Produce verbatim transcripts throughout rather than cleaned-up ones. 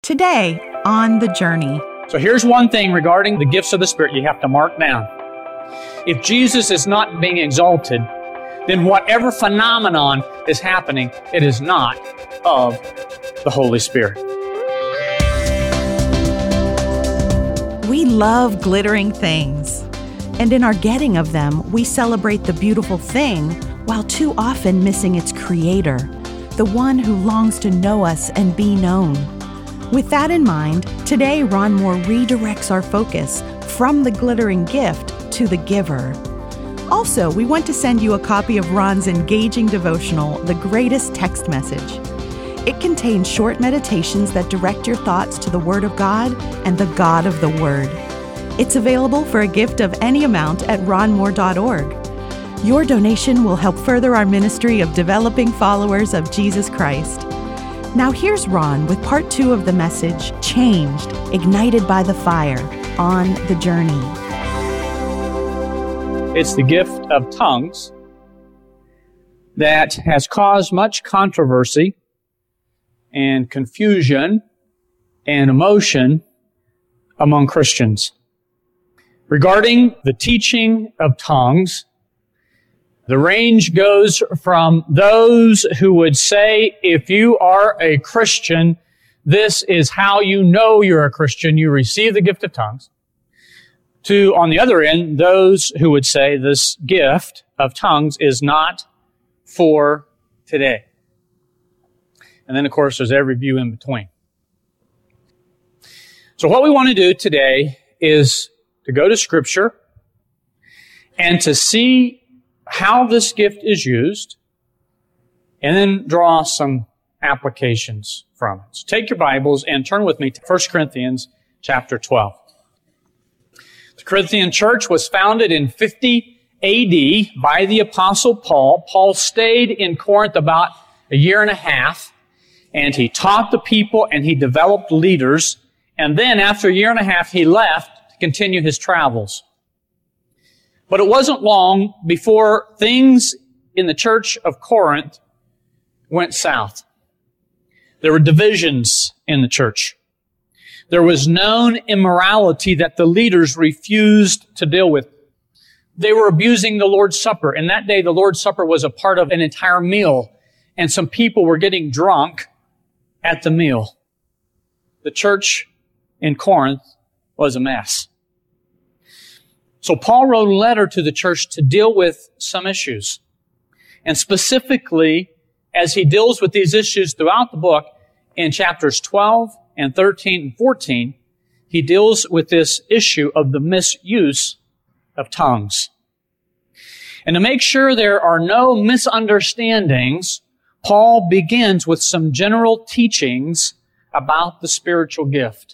Today, on The Journey. So here's one thing regarding the gifts of the Spirit you have to mark down. If Jesus is not being exalted, then whatever phenomenon is happening, it is not of the Holy Spirit. We love glittering things. And in our getting of them, we celebrate the beautiful thing while too often missing its creator, the one who longs to know us and be known. With that in mind, today Ron Moore redirects our focus from the glittering gift to the giver. Also, we want to send you a copy of Ron's engaging devotional, The Greatest Text Message. It contains short meditations that direct your thoughts to the Word of God and the God of the Word. It's available for a gift of any amount at ron moore dot org. Your donation will help further our ministry of developing followers of Jesus Christ. Now here's Ron with part two of the message, Changed, Ignited by the Fire, on The Journey. It's the gift of tongues that has caused much controversy and confusion and emotion among Christians. Regarding the teaching of tongues, the range goes from those who would say, if you are a Christian, this is how you know you're a Christian, you receive the gift of tongues, to, on the other end, those who would say this gift of tongues is not for today. And then, of course, there's every view in between. So what we want to do today is to go to Scripture and to see how this gift is used, and then draw some applications from it. So take your Bibles and turn with me to First Corinthians chapter twelve. The Corinthian church was founded in fifty A D by the Apostle Paul. Paul stayed in Corinth about a year and a half, and he taught the people and he developed leaders. And then after a year and a half, he left to continue his travels. But it wasn't long before things in the church of Corinth went south. There were divisions in the church. There was known immorality that the leaders refused to deal with. They were abusing the Lord's Supper. In that day, the Lord's Supper was a part of an entire meal, and some people were getting drunk at the meal. The church in Corinth was a mess. So Paul wrote a letter to the church to deal with some issues. And specifically, as he deals with these issues throughout the book, in chapters twelve and thirteen and fourteen, he deals with this issue of the misuse of tongues. And to make sure there are no misunderstandings, Paul begins with some general teachings about the spiritual gift.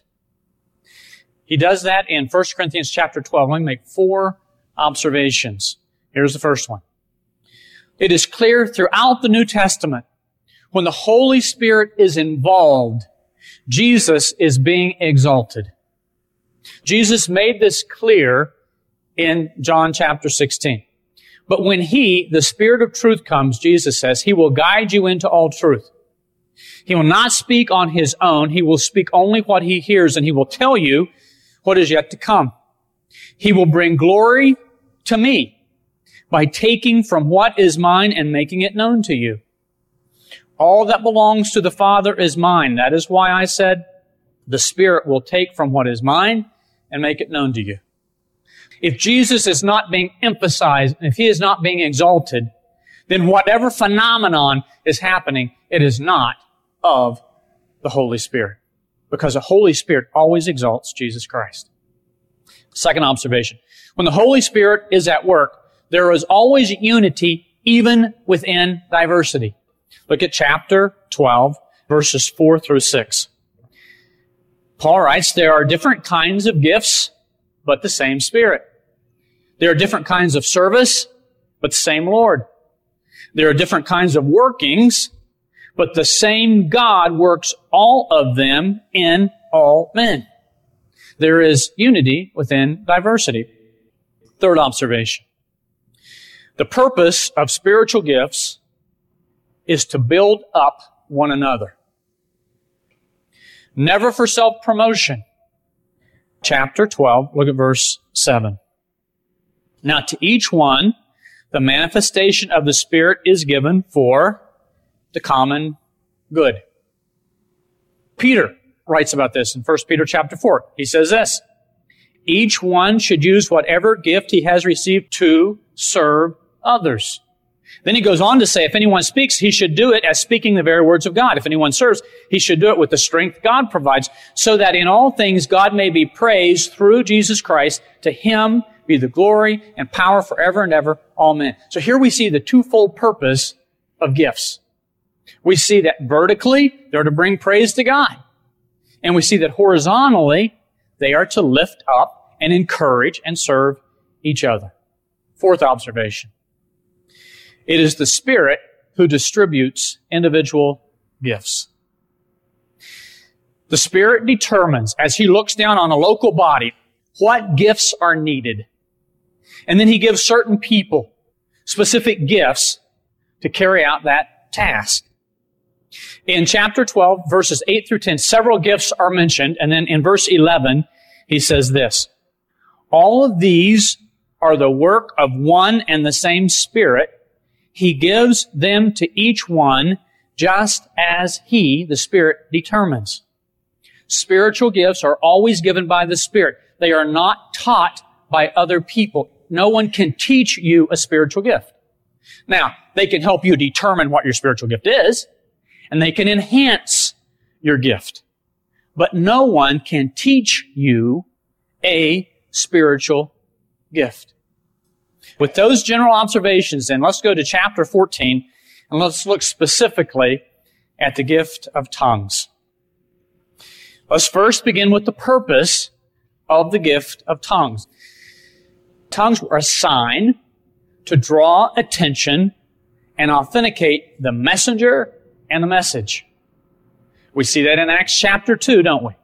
He does that in First Corinthians chapter twelve. Let me make four observations. Here's the first one. It is clear throughout the New Testament, when the Holy Spirit is involved, Jesus is being exalted. Jesus made this clear in John chapter sixteen. But when He, the Spirit of truth, comes, Jesus says, He will guide you into all truth. He will not speak on His own. He will speak only what He hears, and He will tell you what is yet to come. He will bring glory to me by taking from what is mine and making it known to you. All that belongs to the Father is mine. That is why I said the Spirit will take from what is mine and make it known to you. If Jesus is not being emphasized, if He is not being exalted, then whatever phenomenon is happening, it is not of the Holy Spirit. Because the Holy Spirit always exalts Jesus Christ. Second observation. When the Holy Spirit is at work, there is always unity even within diversity. Look at chapter twelve, verses four through six. Paul writes, there are different kinds of gifts, but the same Spirit. There are different kinds of service, but the same Lord. There are different kinds of workings, but the same God works all of them in all men. There is unity within diversity. Third observation. The purpose of spiritual gifts is to build up one another. Never for self-promotion. Chapter twelve, look at verse seven. Now to each one, the manifestation of the Spirit is given for the common good. Peter writes about this in First Peter chapter four. He says this, each one should use whatever gift he has received to serve others. Then he goes on to say, if anyone speaks, he should do it as speaking the very words of God. If anyone serves, he should do it with the strength God provides, so that in all things God may be praised through Jesus Christ. To Him be the glory and power forever and ever. Amen. So here we see the twofold purpose of gifts. We see that vertically, they're to bring praise to God. And we see that horizontally, they are to lift up and encourage and serve each other. Fourth observation. It is the Spirit who distributes individual gifts. The Spirit determines, as He looks down on a local body, what gifts are needed. And then He gives certain people specific gifts to carry out that task. In chapter twelve, verses eight through ten, several gifts are mentioned. And then in verse eleven, He says this, all of these are the work of one and the same Spirit. He gives them to each one just as He, the Spirit, determines. Spiritual gifts are always given by the Spirit. They are not taught by other people. No one can teach you a spiritual gift. Now, they can help you determine what your spiritual gift is, and they can enhance your gift. But no one can teach you a spiritual gift. With those general observations, then, let's go to chapter fourteen, and let's look specifically at the gift of tongues. Let's first begin with the purpose of the gift of tongues. Tongues were a sign to draw attention and authenticate the messenger and the message. We see that in Acts chapter two, don't we?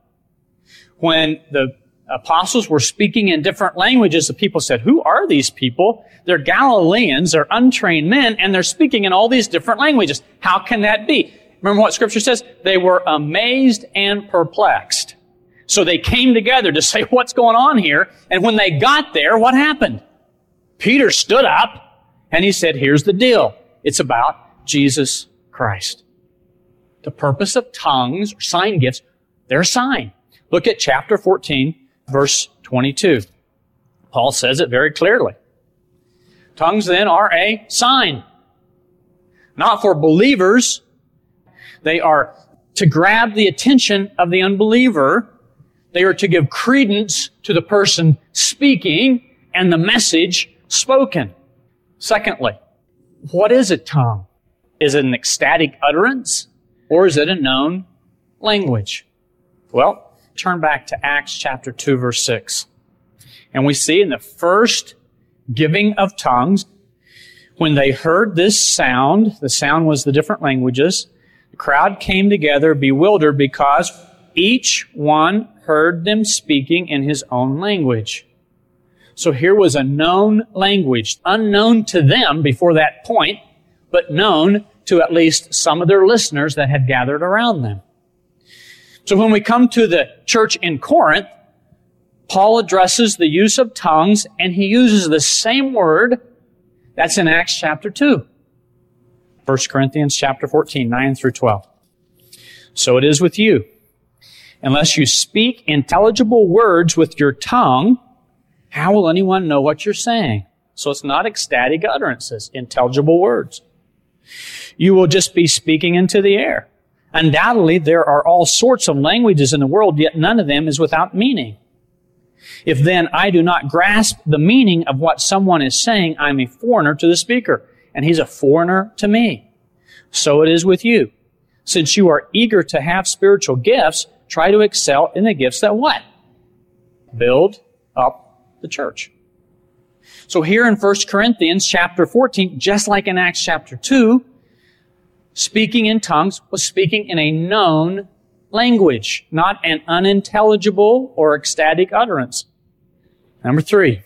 When the apostles were speaking in different languages, the people said, who are these people? They're Galileans, they're untrained men, and they're speaking in all these different languages. How can that be? Remember what Scripture says? They were amazed and perplexed. So they came together to say, what's going on here? And when they got there, what happened? Peter stood up and he said, here's the deal. It's about Jesus Christ. The purpose of tongues or sign gifts, they're a sign. Look at chapter fourteen, verse twenty-two. Paul says it very clearly. Tongues then are a sign. Not for believers. They are to grab the attention of the unbeliever. They are to give credence to the person speaking and the message spoken. Secondly, what is a tongue? Is it an ecstatic utterance or is it a known language? Well, turn back to Acts chapter two, verse six. And we see in the first giving of tongues, when they heard this sound, the sound was the different languages, the crowd came together bewildered because each one heard them speaking in his own language. So here was a known language, unknown to them before that point, but known to at least some of their listeners that had gathered around them. So when we come to the church in Corinth, Paul addresses the use of tongues, and he uses the same word that's in Acts chapter two. First Corinthians chapter fourteen, nine through twelve. So it is with you. Unless you speak intelligible words with your tongue, how will anyone know what you're saying? So it's not ecstatic utterances, intelligible words. You will just be speaking into the air. Undoubtedly, there are all sorts of languages in the world, yet none of them is without meaning. If then I do not grasp the meaning of what someone is saying, I'm a foreigner to the speaker, and he's a foreigner to me. So it is with you. Since you are eager to have spiritual gifts, try to excel in the gifts that what? Build up the church. So here in First Corinthians chapter fourteen, just like in Acts chapter two, speaking in tongues was speaking in a known language, not an unintelligible or ecstatic utterance. Number three,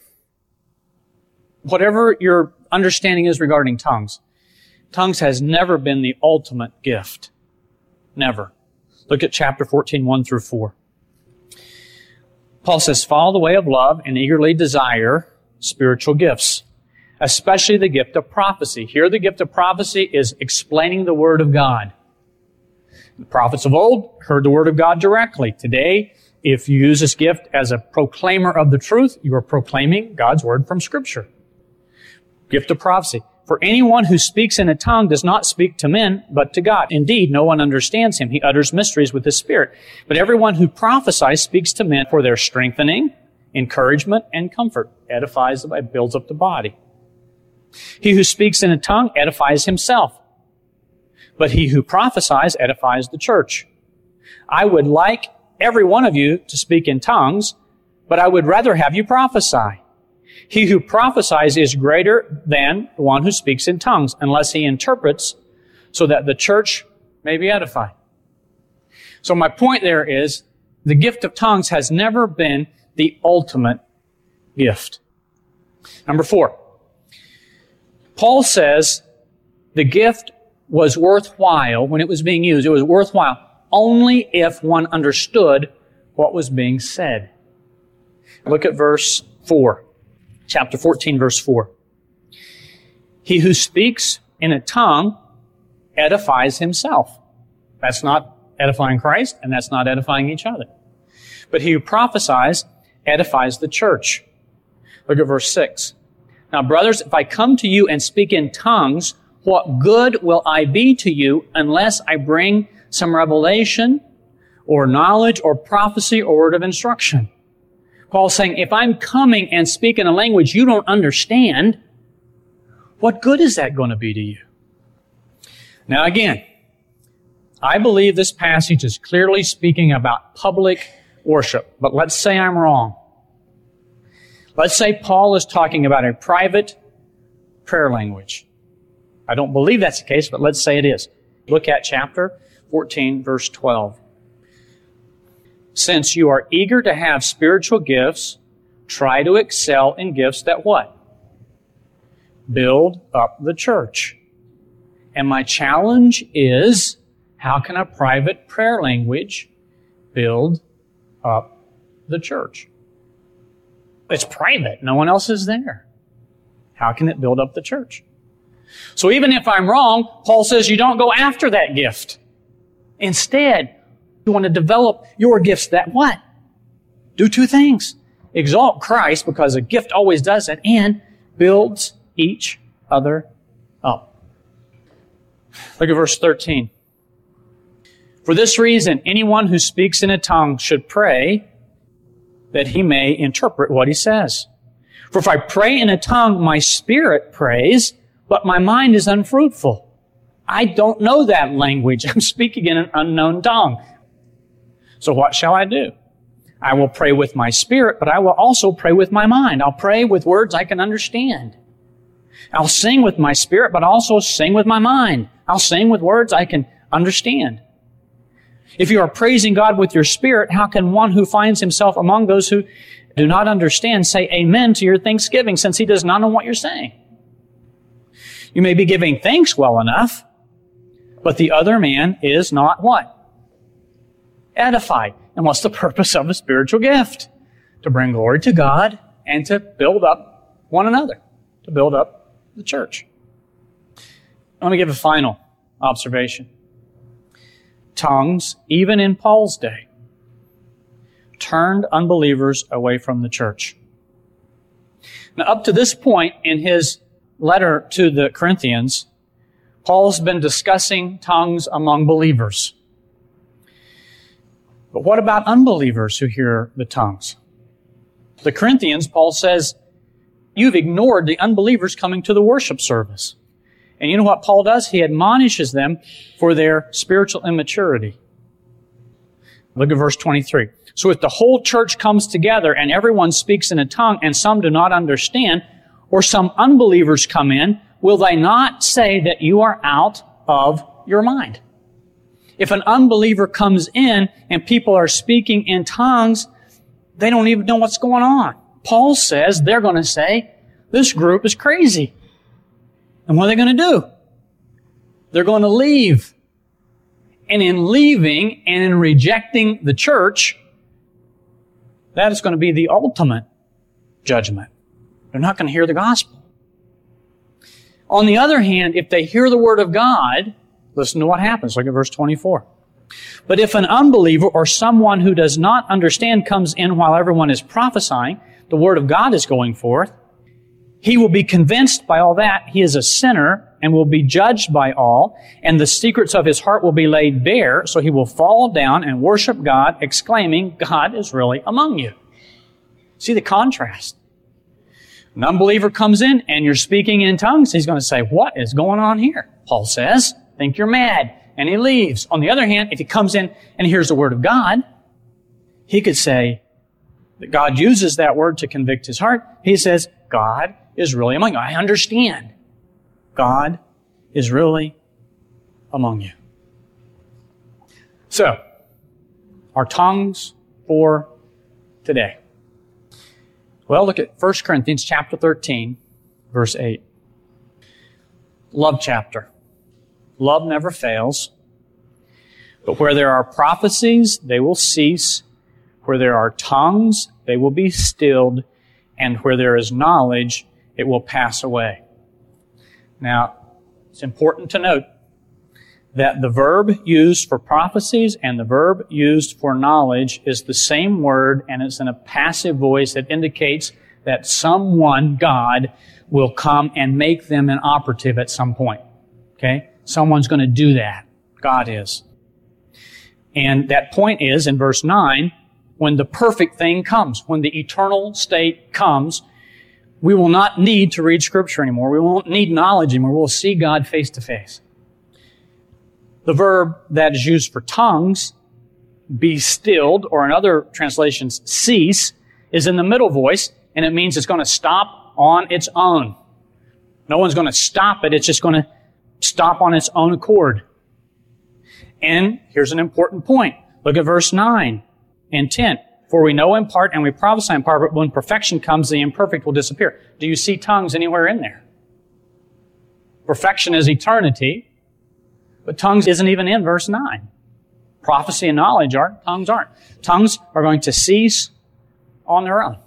whatever your understanding is regarding tongues, tongues has never been the ultimate gift. Never. Look at chapter fourteen, one through four. Paul says, follow the way of love and eagerly desire spiritual gifts, especially the gift of prophecy. Here the gift of prophecy is explaining the Word of God. The prophets of old heard the Word of God directly. Today, if you use this gift as a proclaimer of the truth, you are proclaiming God's Word from Scripture. Gift of prophecy. For anyone who speaks in a tongue does not speak to men, but to God. Indeed, no one understands him. He utters mysteries with his spirit. But everyone who prophesies speaks to men for their strengthening, encouragement, and comfort. Edifies, builds up the body. He who speaks in a tongue edifies himself. But he who prophesies edifies the church. I would like every one of you to speak in tongues, but I would rather have you prophesy. He who prophesies is greater than the one who speaks in tongues, unless he interprets, so that the church may be edified. So my point there is, the gift of tongues has never been the ultimate gift. Number four, Paul says the gift was worthwhile when it was being used. It was worthwhile only if one understood what was being said. Look at verse four. Chapter fourteen, verse four. He who speaks in a tongue edifies himself. That's not edifying Christ, and that's not edifying each other. But he who prophesies edifies the church. Look at verse six. Now, brothers, if I come to you and speak in tongues, what good will I be to you unless I bring some revelation or knowledge or prophecy or word of instruction? Paul's saying, if I'm coming and speaking a language you don't understand, what good is that going to be to you? Now again, I believe this passage is clearly speaking about public worship, but let's say I'm wrong. Let's say Paul is talking about a private prayer language. I don't believe that's the case, but let's say it is. Look at chapter fourteen, verse twelve. Since you are eager to have spiritual gifts, try to excel in gifts that what? Build up the church. And my challenge is, how can a private prayer language build up the church? It's private. No one else is there. How can it build up the church? So even if I'm wrong, Paul says you don't go after that gift. Instead, you want to develop your gifts that what? Do two things. Exalt Christ, because a gift always does that, and builds each other up. Look at verse thirteen. For this reason, anyone who speaks in a tongue should pray that he may interpret what he says. For if I pray in a tongue, my spirit prays, but my mind is unfruitful. I don't know that language. I'm speaking in an unknown tongue. So what shall I do? I will pray with my spirit, but I will also pray with my mind. I'll pray with words I can understand. I'll sing with my spirit, but also sing with my mind. I'll sing with words I can understand. If you are praising God with your spirit, how can one who finds himself among those who do not understand say amen to your thanksgiving, since he does not know what you're saying? You may be giving thanks well enough, but the other man is not what? Edified. And what's the purpose of a spiritual gift? To bring glory to God and to build up one another, to build up the church. I want to give a final observation. Tongues, even in Paul's day, turned unbelievers away from the church. Now, up to this point in his letter to the Corinthians, Paul's been discussing tongues among believers. But what about unbelievers who hear the tongues? The Corinthians, Paul says, you've ignored the unbelievers coming to the worship service. And you know what Paul does? He admonishes them for their spiritual immaturity. Look at verse twenty-three. So if the whole church comes together and everyone speaks in a tongue and some do not understand, or some unbelievers come in, will they not say that you are out of your mind? If an unbeliever comes in and people are speaking in tongues, they don't even know what's going on. Paul says they're going to say, this group is crazy. And what are they going to do? They're going to leave. and in leaving and in rejecting the church, that is going to be the ultimate judgment. They're not going to hear the gospel. On the other hand, if they hear the word of God, listen to what happens. Look at verse twenty-four. But if an unbeliever or someone who does not understand comes in while everyone is prophesying, the word of God is going forth, he will be convinced by all that he is a sinner and will be judged by all, and the secrets of his heart will be laid bare, so he will fall down and worship God, exclaiming, God is really among you. See the contrast. An unbeliever comes in and you're speaking in tongues, he's going to say, what is going on here? Paul says, think you're mad. And he leaves. On the other hand, if he comes in and hears the word of God, he could say that God uses that word to convict his heart. He says, God is really among you. I understand. God is really among you. So, our tongues for today. Well, look at First Corinthians chapter thirteen, verse eight. Love chapter. Love never fails. But where there are prophecies, they will cease. Where there are tongues, they will be stilled. And where there is knowledge, it will pass away. Now, it's important to note that the verb used for prophecies and the verb used for knowledge is the same word, and it's in a passive voice that indicates that someone, God, will come and make them an operative at some point. Okay? Someone's going to do that. God is. And that point is, in verse nine, when the perfect thing comes, when the eternal state comes, we will not need to read Scripture anymore. We won't need knowledge anymore. We'll see God face to face. The verb that is used for tongues, be stilled, or in other translations, cease, is in the middle voice, and it means it's going to stop on its own. No one's going to stop it. It's just going to stop on its own accord. And here's an important point. Look at verse nine and ten. For we know in part and we prophesy in part, but when perfection comes, the imperfect will disappear. Do you see tongues anywhere in there? Perfection is eternity, but tongues isn't even in verse nine. Prophecy and knowledge aren't, tongues aren't. Tongues are going to cease on their own.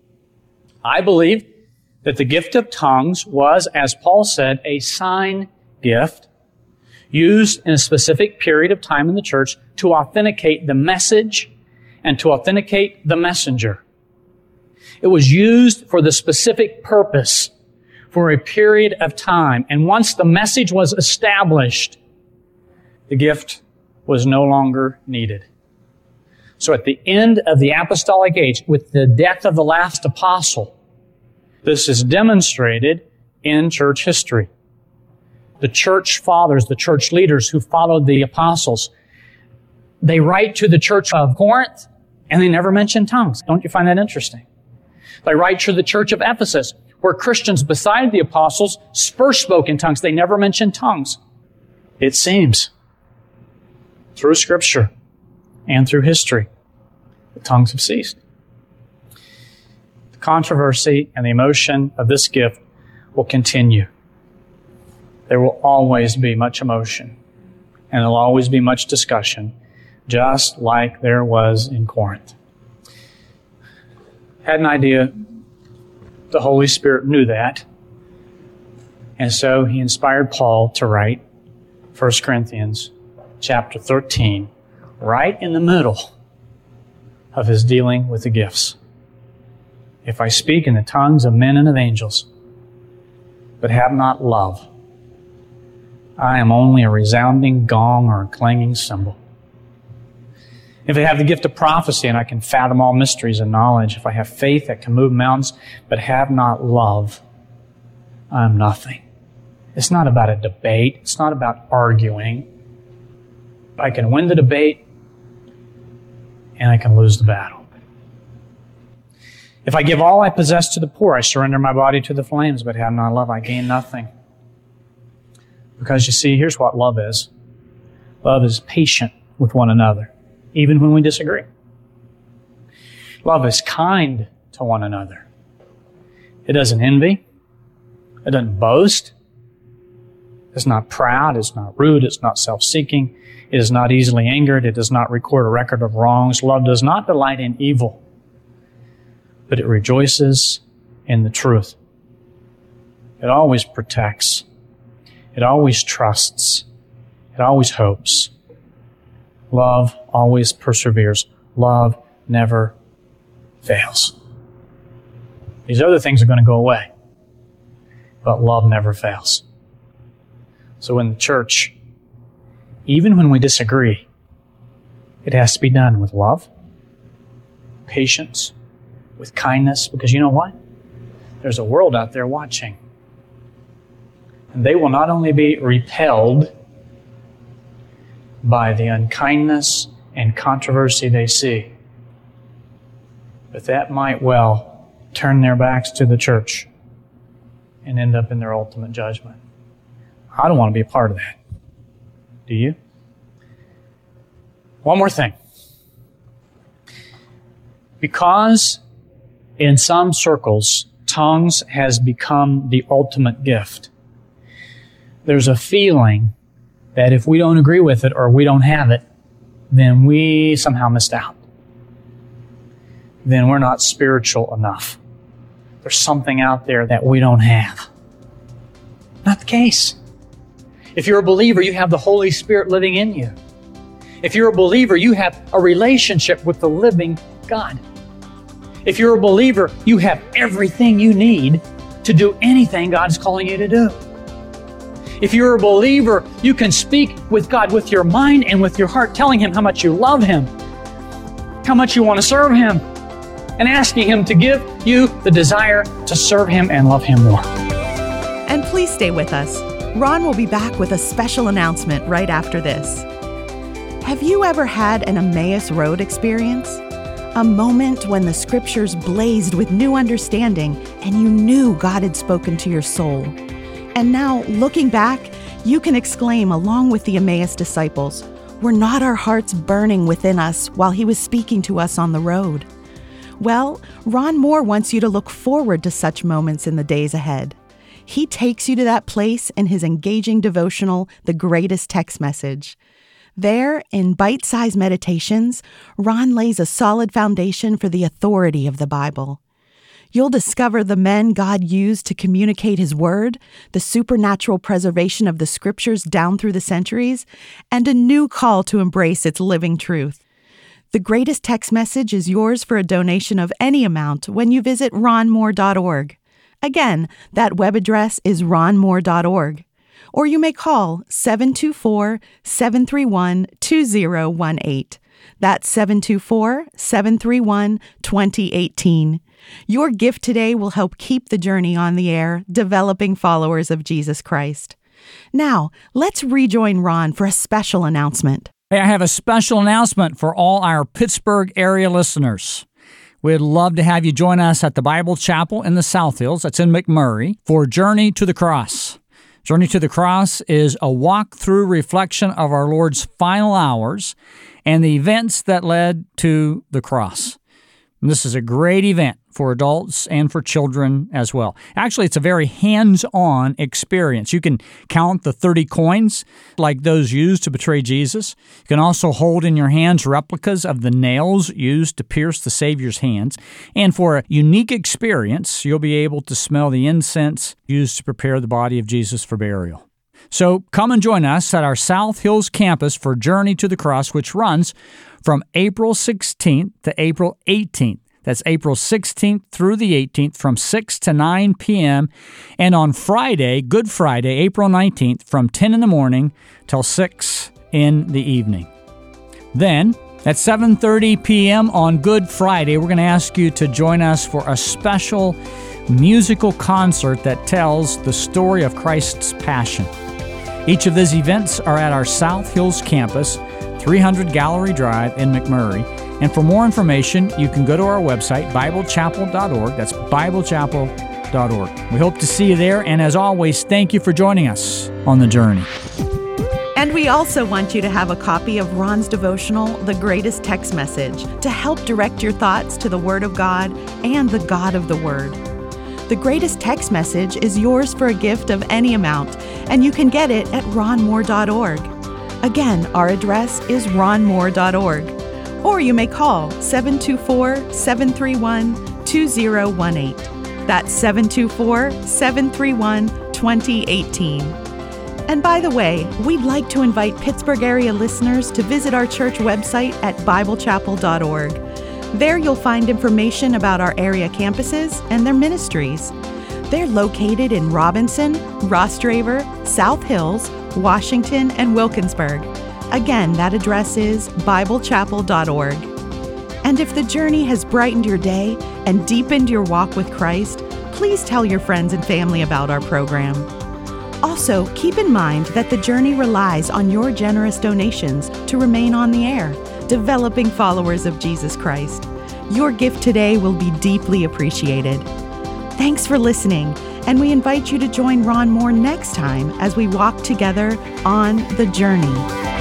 I believe that the gift of tongues was, as Paul said, a sign gift used in a specific period of time in the church to authenticate the message and to authenticate the messenger. It was used for the specific purpose for a period of time. And once the message was established, the gift was no longer needed. So at the end of the apostolic age, with the death of the last apostle, this is demonstrated in church history. The church fathers, the church leaders who followed the apostles, they write to the church of Corinth, and they never mention tongues. Don't you find that interesting? They write to the church of Ephesus, where Christians beside the apostles first spoke in tongues. They never mentioned tongues. It seems, through Scripture and through history, the tongues have ceased. The controversy and the emotion of this gift will continue. There will always be much emotion, and there will always be much discussion, just like there was in Corinth. Had an idea. The Holy Spirit knew that. And so he inspired Paul to write First Corinthians chapter thirteen, right in the middle of his dealing with the gifts. If I speak in the tongues of men and of angels, but have not love, I am only a resounding gong or a clanging cymbal. If I have the gift of prophecy and I can fathom all mysteries and knowledge, if I have faith that can move mountains, but have not love, I am nothing. It's not about a debate. It's not about arguing. I can win the debate and I can lose the battle. If I give all I possess to the poor, I surrender my body to the flames, but have not love, I gain nothing. Because you see, here's what love is. Love is patient with one another, even when we disagree. Love is kind to one another. It doesn't envy. It doesn't boast. It's not proud, it's not rude, it's not self-seeking, it is not easily angered, it does not record a record of wrongs. Love does not delight in evil, but it rejoices in the truth. It always protects. It always trusts. It always hopes. Love always perseveres. Love never fails. These other things are going to go away, but love never fails. So in the church, even when we disagree, it has to be done with love, patience, with kindness, because you know what? There's a world out there watching. And they will not only be repelled by the unkindness and controversy they see, but that might well turn their backs to the church and end up in their ultimate judgment. I don't want to be a part of that. Do you? One more thing. Because in some circles, tongues has become the ultimate gift, there's a feeling that if we don't agree with it or we don't have it, then we somehow missed out. Then we're not spiritual enough. There's something out there that we don't have. Not the case. If you're a believer, you have the Holy Spirit living in you. If you're a believer, you have a relationship with the living God. If you're a believer, you have everything you need to do anything God is calling you to do. If you're a believer, you can speak with God with your mind and with your heart, telling Him how much you love Him, how much you want to serve Him, and asking Him to give you the desire to serve Him and love Him more. And please stay with us. Ron will be back with a special announcement right after this. Have you ever had an Emmaus Road experience? A moment when the scriptures blazed with new understanding and you knew God had spoken to your soul. And now, looking back, you can exclaim along with the Emmaus disciples, "Were not our hearts burning within us while He was speaking to us on the road?" Well, Ron Moore wants you to look forward to such moments in the days ahead. He takes you to that place in his engaging devotional, The Greatest Text Message. There, in bite-sized meditations, Ron lays a solid foundation for the authority of the Bible. You'll discover the men God used to communicate His Word, the supernatural preservation of the Scriptures down through the centuries, and a new call to embrace its living truth. The Greatest Text Message is yours for a donation of any amount when you visit ron moore dot org. Again, that web address is ron moore dot org. Or you may call seven two four, seven three one, two zero one eight. That's seven two four, seven three one, two zero one eight. Your gift today will help keep the journey on the air, developing followers of Jesus Christ. Now, let's rejoin Ron for a special announcement. Hey, I have a special announcement for all our Pittsburgh area listeners. We'd love to have you join us at the Bible Chapel in the South Hills, that's in McMurray, for Journey to the Cross. Journey to the Cross is a walk-through reflection of our Lord's final hours and the events that led to the cross. And this is a great event for adults and for children as well. Actually, it's a very hands-on experience. You can count the thirty coins like those used to betray Jesus. You can also hold in your hands replicas of the nails used to pierce the Savior's hands. And for a unique experience, you'll be able to smell the incense used to prepare the body of Jesus for burial. So come and join us at our South Hills campus for Journey to the Cross, which runs from April sixteenth to April eighteenth. That's April sixteenth through the eighteenth from six to nine p.m. And on Friday, Good Friday, April nineteenth, from ten in the morning till six in the evening. Then, at seven thirty p.m. on Good Friday, we're going to ask you to join us for a special musical concert that tells the story of Christ's Passion. Each of these events are at our South Hills campus, three hundred Gallery Drive in McMurray. And for more information, you can go to our website, bible chapel dot org. That's bible chapel dot org. We hope to see you there. And as always, thank you for joining us on the journey. And we also want you to have a copy of Ron's devotional, The Greatest Text Message, to help direct your thoughts to the Word of God and the God of the Word. The greatest text message is yours for a gift of any amount, and you can get it at ron moore dot org. Again, our address is ron moore dot org. Or you may call seven two four, seven three one, two zero one eight. That's seven two four, seven three one, two zero one eight. And by the way, we'd like to invite Pittsburgh area listeners to visit our church website at bible chapel dot org. There you'll find information about our area campuses and their ministries. They're located in Robinson, Rostraver, South Hills, Washington, and Wilkinsburg. Again, that address is bible chapel dot org. And if the journey has brightened your day and deepened your walk with Christ, please tell your friends and family about our program. Also, keep in mind that the journey relies on your generous donations to remain on the air, developing followers of Jesus Christ. Your gift today will be deeply appreciated. Thanks for listening, and we invite you to join Ron Moore next time as we walk together on the journey.